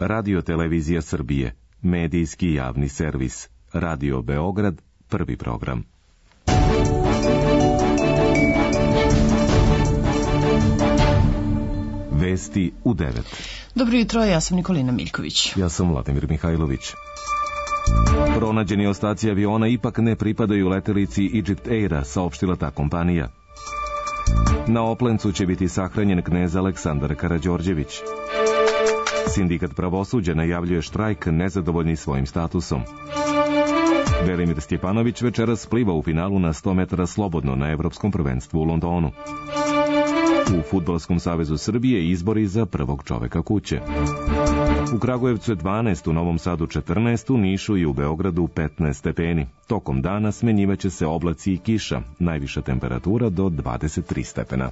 Radio Televizija Srbije, medijski javni servis, Radio Beograd, prvi program. Vesti u 9. Dobro jutro, ja sam Nikolina Miljković. Ja sam Vladimir Mihajlović. Pronađeni ostaci aviona ipak ne pripadaju letelici Egypt Aira, saopštila ta kompanija. Na Oplencu će biti sahranjen knez Aleksandar Karađorđević. Sindikat pravosuđa najavljuje štrajk nezadovoljni svojim statusom. Velimir Stjepanović večeras pliva u finalu na 100 metara slobodno na Evropskom prvenstvu u Londonu. U Fudbalskom savezu Srbije izbori za prvog čoveka kuće. U Kragujevcu je 12, u Novom Sadu 14, u Nišu i u Beogradu 15 stepeni. Tokom dana smenjivaće se oblaci i kiša, najviša temperatura do 23 stepena.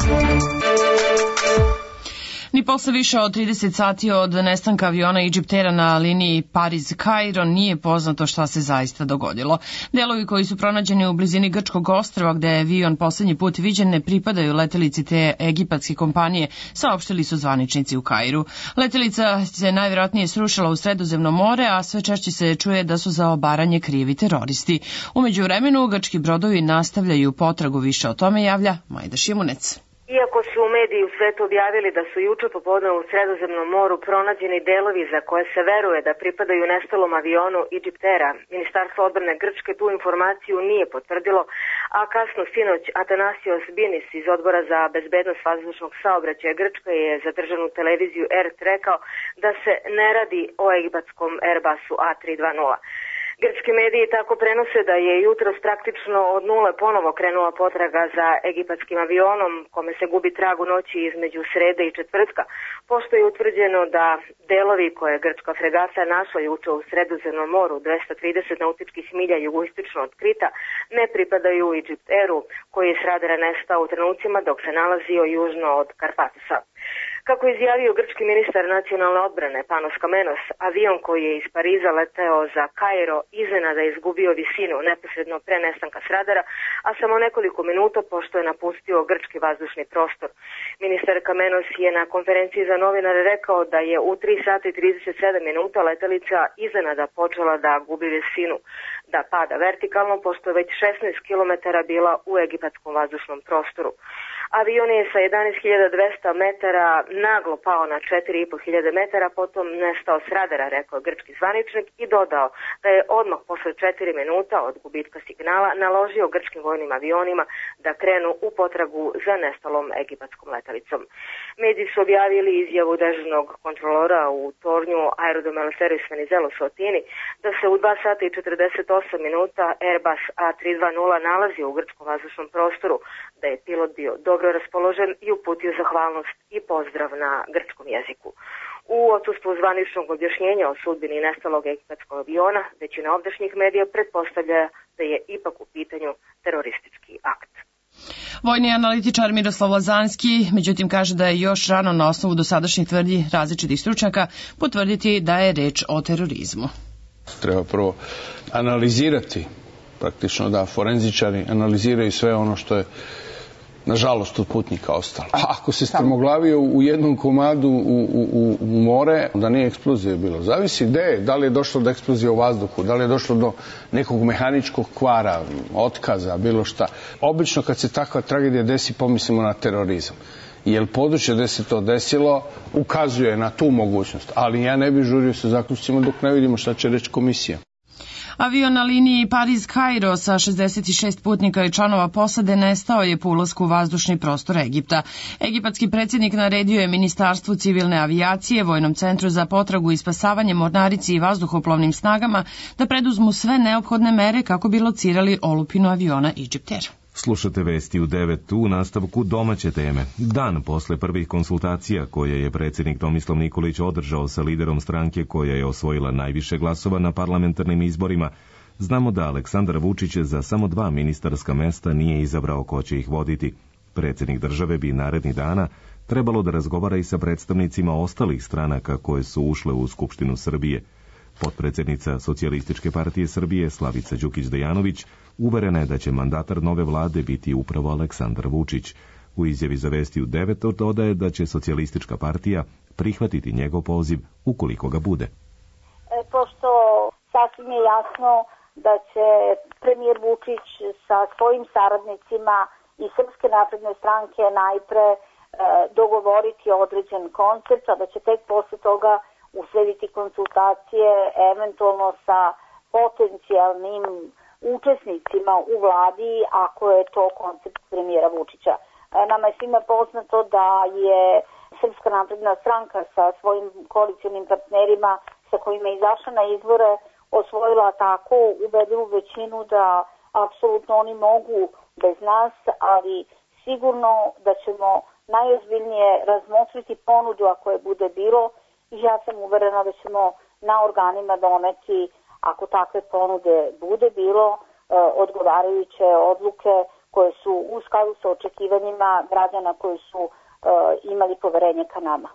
Ni posle više od 30 sati od nestanka aviona Egypt Aira na liniji Pariz-Kairo nije poznato šta se zaista dogodilo. Delovi koji su pronađeni u blizini Grčkog ostrva gde je avion poslednji put viđen ne pripadaju letelici te egipatske kompanije, saopštili su zvaničnici u Kairu. Letelica se najvjerojatnije srušila u Sredozemno more, a sve češće se čuje da su za obaranje krivi teroristi. U međuvremenu grčki brodovi nastavljaju potragu, više o tome javlja Majda Šimunec. Iako su mediji u svetu objavili da su juče popodne u Sredozemnom moru pronađeni delovi za koje se veruje da pripadaju nestalom avionu Egypt Aira, Ministarstvo odbrane Grčke tu informaciju nije potvrdilo, a kasno sinoć Atanasios Binis iz Odbora za bezbednost vazdušnog saobraćaja Grčke je za državnu televiziju ERT rekao da se ne radi o egipatskom Airbusu A320. Grčki mediji tako prenose da je jutros praktično od nule ponovo krenula potraga za egipatskim avionom, kome se gubi trag u noći između srede i četvrtka, pošto je utvrđeno da delovi koje je grčka fregata našla juče u Sredozemnom moru, 230 nautičkih milja jugoistočno od Krita, ne pripadaju Egypt Airu, koji je s radara nestao u trenucima dok se nalazio južno od Karpatasa. Kako je izjavio grčki ministar nacionalne odbrane Panos Kamenos, avion koji je iz Pariza leteo za Kairo iznenada izgubio visinu neposredno pre nestanka s radara, a samo nekoliko minuta pošto je napustio grčki vazdušni prostor. Ministar Kamenos je na konferenciji za novinare rekao da je u 3 sata i 37 minuta letelica iznenada počela da gubi visinu, da pada vertikalno, pošto je već 16 km bila u egipatskom vazdušnom prostoru. Avion je sa 11.200 metara naglo pao na 4.500 metara, potom nestao s radara, rekao grčki zvaničnik i dodao da je odmah posle 4 minuta od gubitka signala naložio grčkim vojnim avionima da krenu u potragu za nestalom egipatskom letalicom. Mediji su objavili izjavu dežurnog kontrolora u tornju Aerodrom Eleftherios Venizelos u Atini da se u 2 sata i 48 minuta Airbus A320 nalazio u grčkom vazdušnom prostoru, da je pilot bio dobro raspoložen i uputio zahvalnost i pozdrav na grčkom jeziku. U odsustvu zvaničnog objašnjenja o sudbini nestalog egipatskog aviona, većina ovdašnjih medija pretpostavlja da je ipak u pitanju teroristički akt. Vojni analitičar Miroslav Lazanski, međutim, kaže da je još rano na osnovu dosadašnjih tvrdnji različitih stručnjaka potvrditi da je reč o terorizmu. Treba prvo analizirati, praktično da forenzičari analiziraju sve ono što je nažalost od putnika ostalo. A ako se strmoglavio u jednom komadu u more, onda nije eksplozija bilo. Zavisi gde je, da li je došlo do eksplozije u vazduhu, da li je došlo do nekog mehaničkog kvara, otkaza, bilo šta. Obično kad se takva tragedija desi, pomislimo na terorizam. Jer područje gde se to desilo ukazuje na tu mogućnost. Ali ja ne bih žurio sa zaključcima dok ne vidimo šta će reći komisija. Avion na liniji Pariz-Kairo sa 66 putnika i članova posade nestao je po ulasku u vazdušni prostor Egipta. Egipatski predsjednik naredio je Ministarstvu civilne avijacije, Vojnom centru za potragu i spasavanje, mornarici i vazduhoplovnim snagama da preduzmu sve neophodne mere kako bi locirali olupinu aviona Egypt Air. Slušate vesti u 9 u nastavku domaće teme. Dan posle prvih konsultacija koje je predsjednik Tomislav Nikolić održao sa liderom stranke koja je osvojila najviše glasova na parlamentarnim izborima, znamo da Aleksandar Vučić za samo 2 ministarska mesta nije izabrao ko će ih voditi. Predsjednik države bi narednih dana trebalo da razgovara i sa predstavnicima ostalih stranaka koje su ušle u Skupštinu Srbije. Potpredsjednica Socijalističke partije Srbije Slavica Đukić Dejanović uverena je da će mandatar nove vlade biti upravo Aleksandar Vučić. U izjavi za Vesti u 9 dodaje da će Socijalistička partija prihvatiti njegov poziv ukoliko ga bude. Pošto sasvim je jasno da će premijer Vučić sa svojim saradnicima i Srpske napredne stranke najpre dogovoriti određen koncept, a da će tek posle toga uslediti konsultacije eventualno sa potencijalnim učesnicima u vladi, ako je to koncept premijera Vučića. Nama je svima poznato da je Srpska napredna stranka sa svojim koalicionim partnerima sa kojima je izašla na izbore osvojila tako ubedljivu većinu da apsolutno oni mogu bez nas, ali sigurno da ćemo najozbiljnije razmotriti ponudu ako je bude bilo i ja sam uverena da ćemo na organima doneti, ako takve ponude bude bilo, odgovarajuće odluke koje su u skladu sa očekivanjima građana koji su imali poverenje ka nama.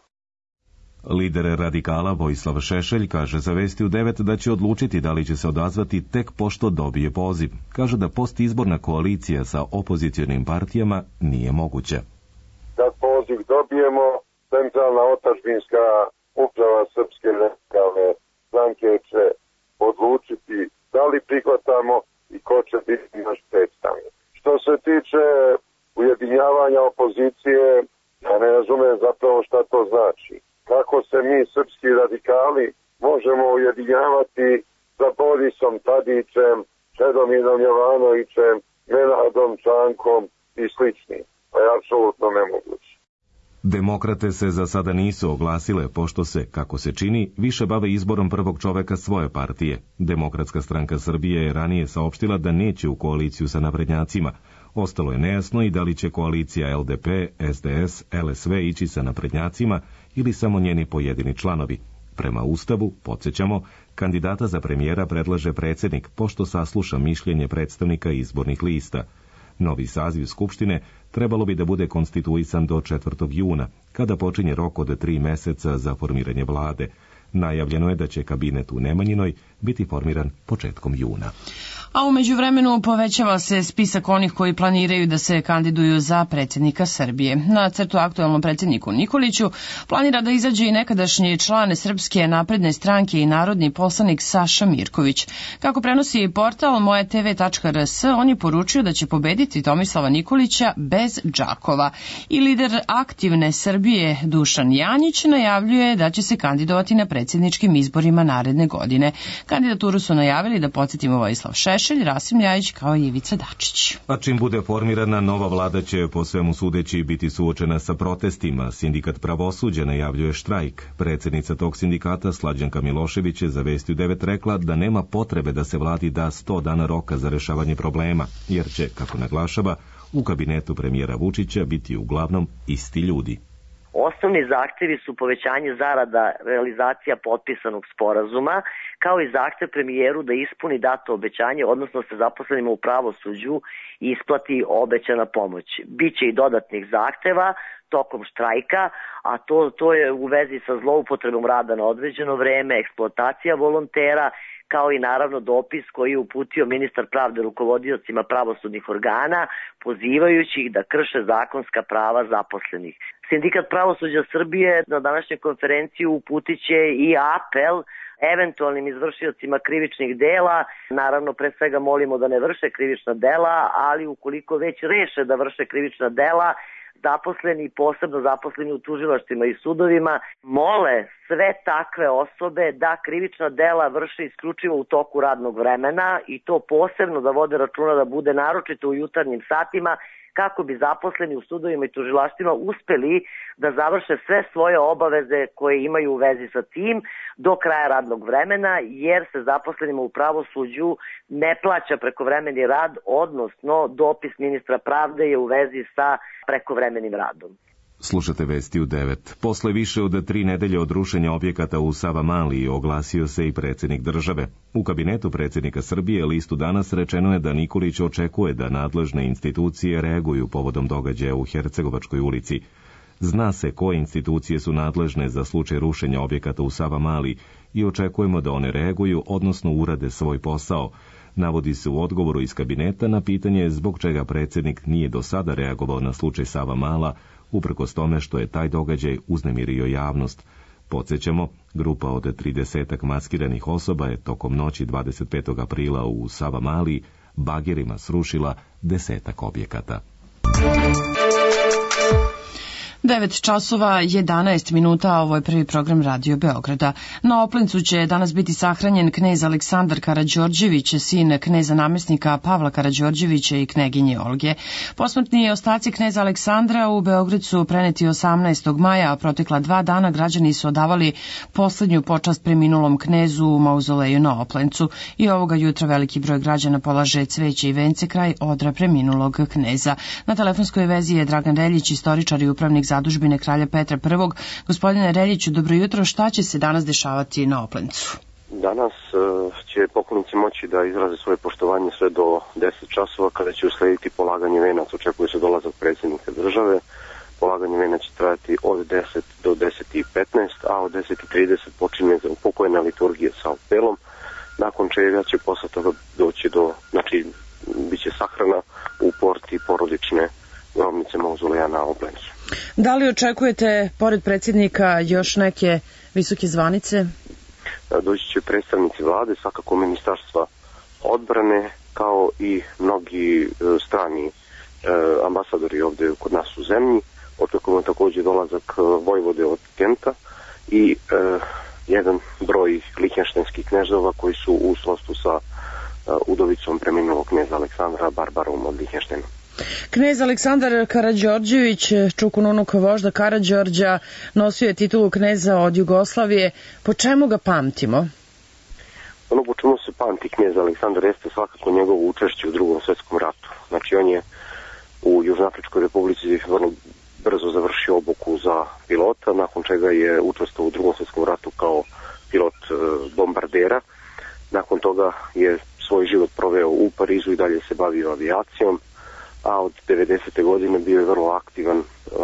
Lider radikala Vojislav Šešelj kaže za Vesti u 9 da će odlučiti da li će se odazvati tek pošto dobije poziv. Kaže da postizborna koalicija sa opozicionim partijama nije moguće. Kad poziv dobijemo, centralna otadžbinska uprava Srpske radikalne stranke će odlučiti da li prihvatamo i ko će biti naš predstavnik. Što se tiče ujedinjavanja opozicije, ja ne razumem zapravo šta to znači. Kako se mi, srpski radikali, možemo ujedinjavati sa Borisom Tadićem, Čedomirom Jovanovićem, Nenadom Čankom i sličnim. To je apsolutno nemoguće. Demokrate se za sada nisu oglasile, pošto se, kako se čini, više bave izborom prvog čoveka svoje partije. Demokratska stranka Srbije je ranije saopštila da neće u koaliciju sa naprednjacima. Ostalo je nejasno i da li će koalicija LDP, SDS, LSV ići sa naprednjacima ili samo njeni pojedini članovi. Prema Ustavu, podsjećamo, kandidata za premijera predlaže predsjednik, pošto sasluša mišljenje predstavnika izbornih lista. Novi saziv Skupštine trebalo bi da bude konstituisan do 4. juna, kada počinje rok od 3 meseca za formiranje vlade. Najavljeno je da će kabinet u Nemanjinoj biti formiran početkom juna. A u međuvremenu povećava se spisak onih koji planiraju da se kandiduju za predsjednika Srbije. Na crtu aktuelnom predsjedniku Nikoliću planira da izađe i nekadašnji član Srpske napredne stranke i narodni poslanik Saša Mirković. Kako prenosi portal mojetv.rs, on je poručio da će pobediti Tomislava Nikolića bez džakova. I lider aktivne Srbije Dušan Janjić najavljuje da će se kandidovati na predsjedničkim izborima naredne godine. Kandidaturu su najavili, da podsjetimo, Vojislav Šešelj, Rasim Ljajić kao i Ivica Dačić. A čim bude formirana, nova vlada će po svemu sudeći biti suočena sa protestima. Sindikat pravosuđa najavljuje štrajk. Predsjednica tog sindikata Slađanka Milošević je za Vesti u 9 rekla da nema potrebe da se vladi da 100 dana roka za rešavanje problema, jer će, kako naglašava, u kabinetu premijera Vučića biti uglavnom isti ljudi. Osnovni zahtevi su povećanje zarada, realizacija potpisanog sporazuma, kao i zahtev premijeru da ispuni dato obećanje, odnosno se zaposlenima u pravosuđu isplati obećana pomoć. Biće i dodatnih zahteva tokom štrajka, a to je u vezi sa zloupotrebom rada na određeno vreme, eksploatacija volontera, kao i naravno dopis koji je uputio ministar pravde rukovodiocima pravosudnih organa, pozivajući ih da krše zakonska prava zaposlenih. Sindikat pravosuđa Srbije na današnjoj konferenciji uputit će i apel eventualnim izvršiocima krivičnih dela. Naravno, pre svega molimo da ne vrše krivična dela, ali ukoliko već reše da vrše krivična dela, zaposleni, posebno zaposleni u tužilaštvima i sudovima, mole sve takve osobe da krivična dela vrše isključivo u toku radnog vremena i to posebno da vode računa da bude naročito u jutarnjim satima, kako bi zaposleni u sudovima i tužilaštvima uspeli da završe sve svoje obaveze koje imaju u vezi sa tim do kraja radnog vremena, jer se zaposlenima u pravosuđu ne plaća prekovremeni rad, odnosno dopis ministra pravde je u vezi sa prekovremenim radom. Slušate Vesti u 9. Posle više od 3 nedelje od rušenja objekata u Savamali oglasio se i predsjednik države. U kabinetu predsjednika Srbije Listu Danas rečeno je da Nikolić očekuje da nadležne institucije reaguju povodom događaja u Hercegovačkoj ulici. Zna se koje institucije su nadležne za slučaj rušenja objekata u Savamali i očekujemo da one reaguju, odnosno urade svoj posao. Navodi se u odgovoru iz kabineta na pitanje zbog čega predsjednik nije do sada reagovao na slučaj Savamala, uprkos tome što je taj događaj uznemirio javnost. Podsjećamo, grupa od 30 maskiranih osoba je tokom noći 25. aprila u Savamali bagerima srušila 10 objekata. 9 časova 11 minuta, ovo je prvi program Radio Beograda. Na Oplencu će danas biti sahranjen knez Aleksandar Karađorđević, sin kneza namjesnika Pavla Karađorđevića i kneginje Olge. Posmrtni ostaci kneza Aleksandra u Beograd su preneti 18. maja, a protekla 2 dana građani su odavali poslednju počast preminulom knezu u mauzoleju na Oplencu. I ovoga jutra veliki broj građana polaže cveće i vence kraj odra preminulog kneza. Na telefonskoj vezi je Dragan Reljić, istoričar i upravnik zadužbine kralja Petra I. Gospodine Reljiću, dobro jutro. Šta će se danas dešavati na Oplencu? Danas će poklonici moći da izraze svoje poštovanje sve do 10 časova, kada će uslediti polaganje venac. Očekuje se dolazak predsjednika države. Polaganje venac će trajati od 10 do 10:15, a od 10:30 počinje upokojena liturgija sa apelom, nakon čega će posle toga doći do, bit će sahrana u porti porodične grobnice mauzoleja na Oplencu. Da li očekujete, pored predsjednika, još neke visoke zvanice? Doći će predstavnici vlade, svakako ministarstva odbrane, kao i mnogi strani ambasadori ovde kod nas u zemlji. Očekujemo također dolazak vojvode od Kenta i jedan broj lihtenštajnskih knežova koji su u srodstvu sa udovicom preminulog kneza Aleksandra Barbarom od Lihtenštajna. Knez Aleksandar Karađorđević, čukun unuk vožda Karađorđa, nosio je titulu kneza od Jugoslavije. Po čemu ga pamtimo? Ono po čemu se pamti knez Aleksandar jeste svakako njegovo učešće u Drugom svjetskom ratu. Znači, on je u Južnoafričkoj republici vrlo brzo završio obuku za pilota, nakon čega je učestvovao u Drugom svjetskom ratu kao pilot bombardera. Nakon toga je svoj život proveo u Parizu i dalje se bavio avijacijom, a od 90. godine bio je vrlo aktivan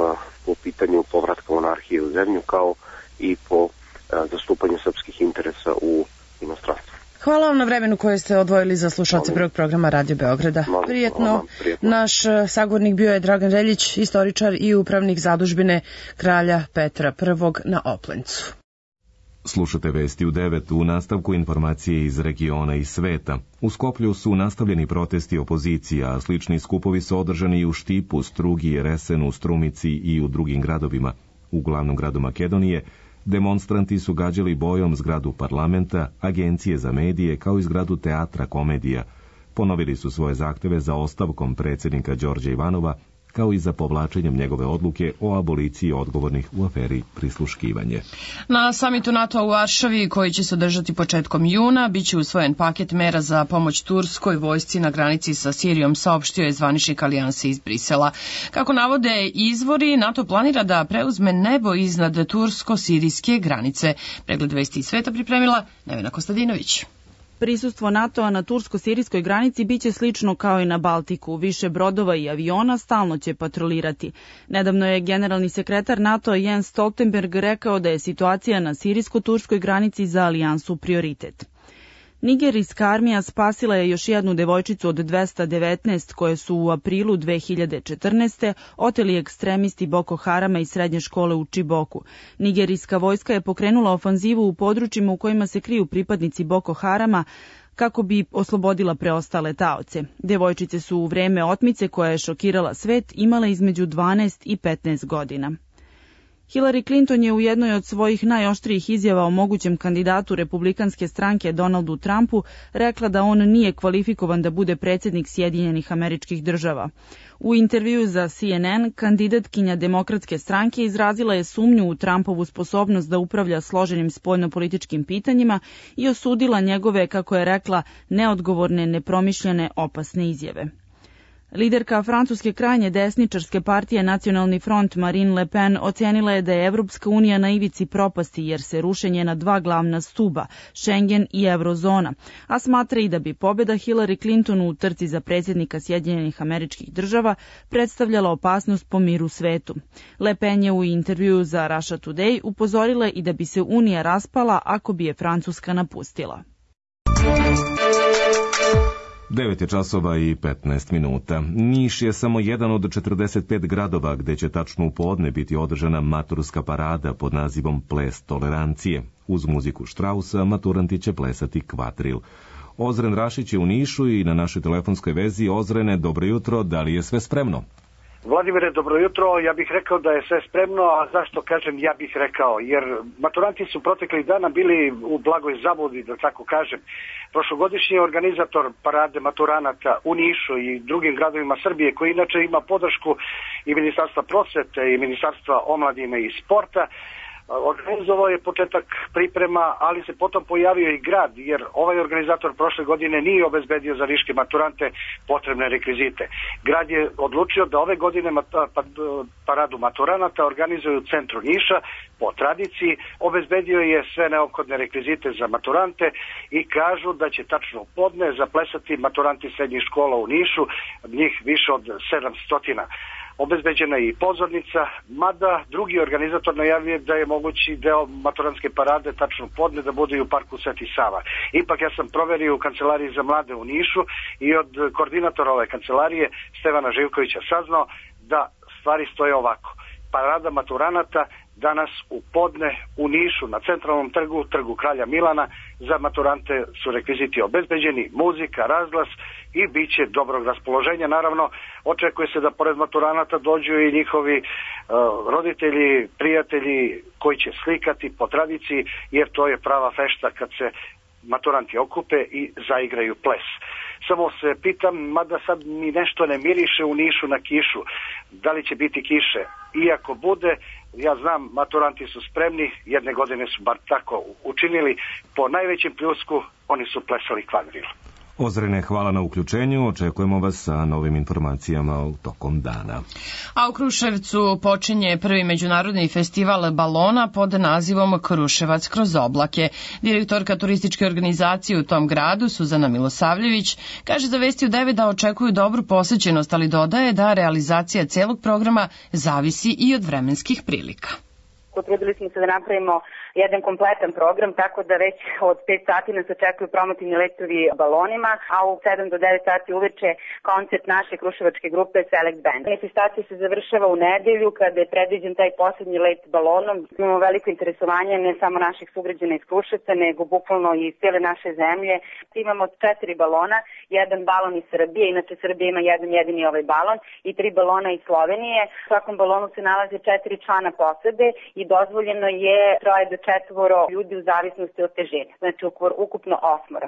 po pitanju povratka monarhije u zemlju, kao i po zastupanju srpskih interesa u inostranstvu. Hvala vam na vremenu koje ste odvojili za slušalce prvog programa Radio Beograda. Prijetno. Naš sagovornik bio je Dragan Reljić, istoričar i upravnik zadužbine kralja Petra I na Oplencu. Slušate vesti u 9, u nastavku informacije iz regiona i sveta. U Skoplju su nastavljeni protesti opozicija, a slični skupovi su održani i u Štipu, Strugi, Resenu, Strumici i u drugim gradovima. U glavnom gradu Makedonije demonstranti su gađali bojom zgradu parlamenta, agencije za medije, kao i zgradu teatra Komedija. Ponovili su svoje zahteve za ostavkom predsjednika Đorđa Ivanova, kao i za povlačenjem njegove odluke o aboliciji odgovornih u aferi prisluškivanje. Na samitu NATO u Varšavi, koji će se održati početkom juna, biće usvojen paket mera za pomoć turskoj vojsci na granici sa Sirijom, saopštio je zvaničnik alijanse iz Brisela. Kako navode izvori, NATO planira da preuzme nebo iznad tursko-sirijske granice. Pregled vesti iz sveta pripremila Nevena Kostadinović. Prisustvo NATO-a na tursko-sirijskoj granici biće slično kao i na Baltiku. Više brodova i aviona stalno će patrolirati. Nedavno je generalni sekretar NATO Jens Stoltenberg rekao da je situacija na sirijsko-turskoj granici za alijansu prioritet. Nigerijska armija spasila je još jednu devojčicu od 219 koje su u aprilu 2014. oteli ekstremisti Boko Harama iz srednje škole u Čiboku. Nigerijska vojska je pokrenula ofanzivu u područjima u kojima se kriju pripadnici Boko Harama kako bi oslobodila preostale taoce. Devojčice su u vreme otmice koja je šokirala svet imale između 12 i 15 godina. Hillary Clinton je u jednoj od svojih najoštrijih izjava o mogućem kandidatu republikanske stranke Donaldu Trumpu rekla da on nije kvalifikovan da bude predsjednik Sjedinjenih Američkih Država. U intervju za CNN kandidatkinja demokratske stranke izrazila je sumnju u Trumpovu sposobnost da upravlja složenim spoljnopolitičkim pitanjima i osudila njegove, kako je rekla, neodgovorne, nepromišljene, opasne izjave. Liderka francuske krajnje desničarske partije Nacionalni front Marine Le Pen ocenila je da je Evropska unija na ivici propasti jer se ruše njena dva glavna stuba, Schengen i Eurozona, a smatra i da bi pobjeda Hillary Clinton u trci za predsjednika Sjedinjenih Američkih Država predstavljala opasnost po miru svetu. Le Pen je u intervjuu za Russia Today upozorila i da bi se unija raspala ako bi je Francuska napustila. 9 je časova i 15 minuta. Niš je samo jedan od 45 gradova gde će tačno u podne biti održana maturska parada pod nazivom Ples tolerancije. Uz muziku Štrausa maturanti će plesati kvadril. Ozren Rašić je u Nišu i na našoj telefonskoj vezi. Ozrene, dobro jutro, da li je sve spremno? Vladimire, dobro jutro. Ja bih rekao da je sve spremno, a zašto kažem ja bih rekao? Jer maturanti su proteklih dana bili u blagoj zabludi, da tako kažem. Prošlogodišnji organizator parade maturanata u Nišu i drugim gradovima Srbije, koji inače ima podršku i Ministarstva prosvete i Ministarstva omladine i sporta, organizovao je početak priprema, ali se potom pojavio i grad, jer ovaj organizator prošle godine nije obezbedio za niške maturante potrebne rekvizite. Grad je odlučio da ove godine paradu maturanata organizuju u centru Niša po tradiciji, obezbedio je sve neophodne rekvizite za maturante i kažu da će tačno u podne zaplesati maturanti srednjih škola u Nišu, njih više od 700. Obezbeđena je i pozornica, mada drugi organizator najavio da je mogući deo maturantske parade tačno podne da bude i u parku Sveti Sava. Ipak ja sam proverio u kancelariji za mlade u Nišu i od koordinatora ove kancelarije Stevana Živkovića saznao da stvari stoje ovako. Parada maturanata danas u podne u Nišu na centralnom trgu, trgu Kralja Milana, za maturante su rekviziti obezbeđeni, muzika, razglas i bit će dobrog raspoloženja. Naravno, očekuje se da pored maturanata dođu i njihovi roditelji, prijatelji koji će slikati po tradiciji, jer to je prava fešta kad se maturanti okupe i zaigraju ples. Samo se pitam, mada sad mi nešto ne miriše u Nišu na kišu, da li će biti kiše? Iako bude, ja znam, maturanti su spremni, jedne godine su bar tako učinili, po najvećem pljusku oni su plesali kvadril. Ozrene, hvala na uključenju, očekujemo vas sa novim informacijama u tokom dana. A u Kruševcu počinje prvi međunarodni festival balona pod nazivom Kruševac kroz oblake. Direktorka turističke organizacije u tom gradu, Suzana Milosavljević, kaže za Vesti u 9 da očekuju dobru posećenost, ali dodaje da realizacija celog programa zavisi i od vremenskih prilika. Potrudili smo se da napravimo jedan kompletan program, tako da već od 5 sati nas očekuju promotivni letovi balonima, a u 7 do 9 sati uveče koncert naše kruševačke grupe Select Band. Manifestacija se završava u nedelju kada je predviđen taj poslednji let balonom. Imamo veliko interesovanje ne samo naših sugrađana iz Kruševca, nego bukvalno i iz cijele naše zemlje. Imamo 4 balona, jedan balon iz Srbije, inače Srbija ima jedan jedini ovaj balon, i 3 balona iz Slovenije. U svakom balonu se nalaze 4 člana posade i dozvoljeno je 3 do 4 ljudi u zavisnosti od težine, znači ukupno 8.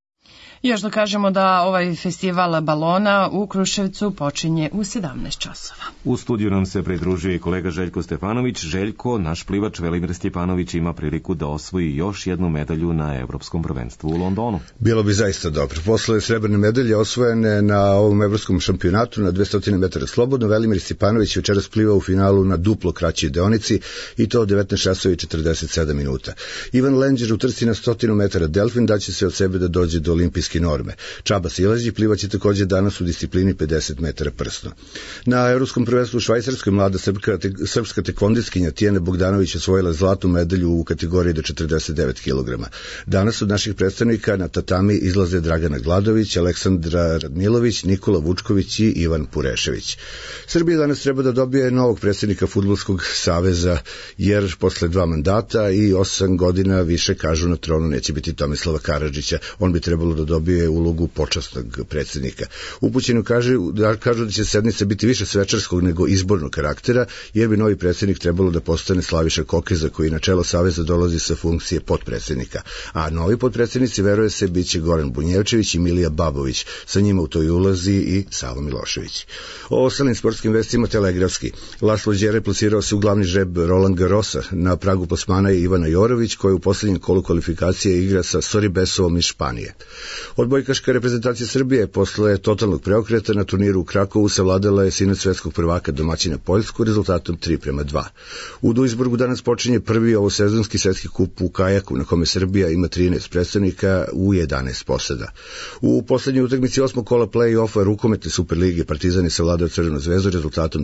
Još da kažemo da ovaj festival balona u Kruševcu počinje u 17 časova. U studiju nam se pridružuje i kolega Željko Stefanović. Željko, naš plivač Velimir Stjepanović ima priliku da osvoji još jednu medalju na Evropskom prvenstvu u Londonu. Bilo bi zaista dobro. Posle srebrne medalje osvojene na ovom evropskom šampionatu na 200 metara slobodno, Velimir Stjepanović večeras pliva u finalu na duplo kraćoj deonici i to 19 časova i 47 minuta. Ivan Lenđer u trci na 100 metara delfin daće se od sebe da dođe do olimpijske norme. Čaba Silađi plivaće takođe danas u disciplini 50 metara prsno. Na Evropskom prvenstvu u Švajcarskoj mlada srpska tekvondistkinja Tijana Bogdanović osvojila zlatnu medalju u kategoriji do 49 kg. Danas od naših predstavnika na tatami izlaze Dragana Gladović, Aleksandra Radmilović, Nikola Vučković i Ivan Purešević. Srbija danas treba da dobije novog predsjednika Fudbalskog saveza, jer posle 2 mandata i 8 godina više, kažu, na tronu neće biti Tomislava Karadžića. On bi trebalo da dobije ulogu počasnog predsjednika. Upućeni kažu da će sednica biti više svečarskog nego izbornog karaktera, jer bi novi predsjednik trebalo da postane Slaviša Kokeza, koji na čelo saveza dolazi sa funkcije potpredsjednika. A novi potpredsjednici, veruje se, biće Goran Bunjevčević i Milija Babović. Sa njima u toj ulazi i Savo Milošević. O ostalim sportskim vestima telegrafski. Laslo Đere plasirao se u glavni žreb Roland Garrosa. Na pragu plasmana je Ivana Jorović, koja u poslednjem kolu kvalifikacije igra sa Soribesovom iz Španije. Odbojkaška reprezentacija Srbije posle totalnog preokreta na turniru u Krakovu savladala je sinac svetskog prvaka domaćina Poljsku rezultatom 3:2. U Duisburgu danas počinje prvi ovosezonski svetski kup u kajaku, na kome Srbija ima 13 predstavnika u 11 posada. U poslednjoj utakmici 8. kola play-offa rukometne Superlige Partizan je savladao Crvenu zvezdu rezultatom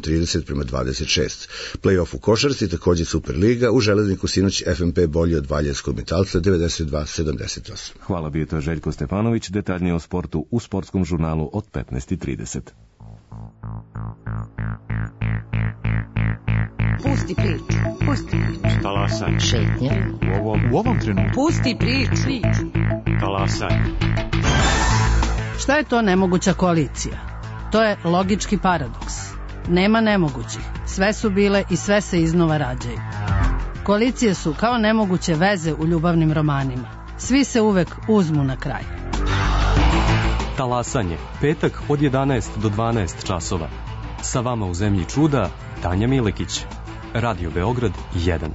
30:26. Play-off u košarci takođe Superliga, u Železniku sinoć FNP bolji od Valjevskog Metalca 92:78. Hvala, bio to Željko Stefanović, detaljnije o sportu u sportskom žurnalu od 15:30. Pusti priču, pusti priču. Talasaj. Šetnja. U ovom trenutku. Pusti priču. Talasaj. Šta je to nemoguća koalicija? To je logički paradoks. Nema nemogućih. Sve su bile i sve se iznova rađaju. Koalicije su kao nemoguće veze u ljubavnim romanima. Svi se uvek uzmu na kraj. Talasanje. Petak od 11 do 12 časova. Sa vama u zemlji čuda, Tanja Milekić. Radio Beograd 1.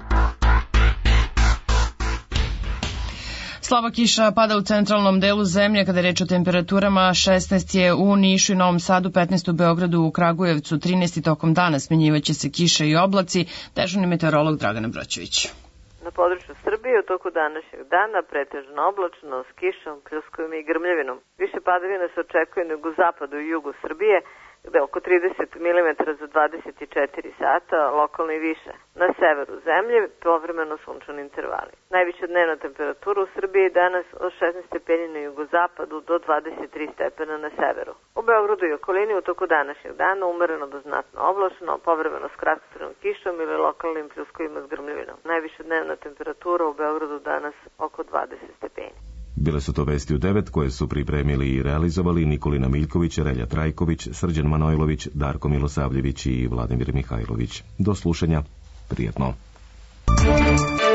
Slaba kiša pada u centralnom delu zemlje. Kada je reč o temperaturama, 16 je u Nišu i Novom Sadu, 15 u Beogradu, u Kragujevcu, 13 tokom dana smenjivaće se kiša i oblaci. Dežurni meteorolog Dragana Broćević. Na području Srbije u toku današnjeg dana pretežno oblačno, s kišom, pljuskovima i grmljavinom. Više padavina se očekuje na jugozapadu i jugu Srbije, gde oko 30 mm za 24 sata, lokalno i više. Na severu zemlje povremeno sunčani intervali. Najviša dnevna temperatura u Srbiji danas od 16 stepeni na jugozapadu do 23 stepena na severu. U Beogradu i okolini u toku današnjeg dana umereno do znatno oblačno, povremeno s kratkotrajnom kišom ili lokalnim pljuskovima s grmljavinom. Najviša dnevna temperatura u Beogradu danas oko 20 stepeni. Bile su to vesti u 9 koje su pripremili i realizovali Nikolina Miljković, Relja Trajković, Srđan Manojlović, Darko Milosavljević i Vladimir Mihajlović. Do slušanja, prijatno.